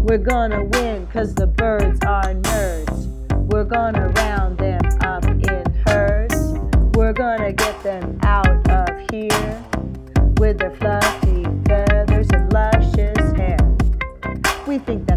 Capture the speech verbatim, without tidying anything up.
We're gonna win cause the birds are nerds. We're gonna round them up in herds. We're gonna get them out of here with their fluffy feathers and luscious hair. We think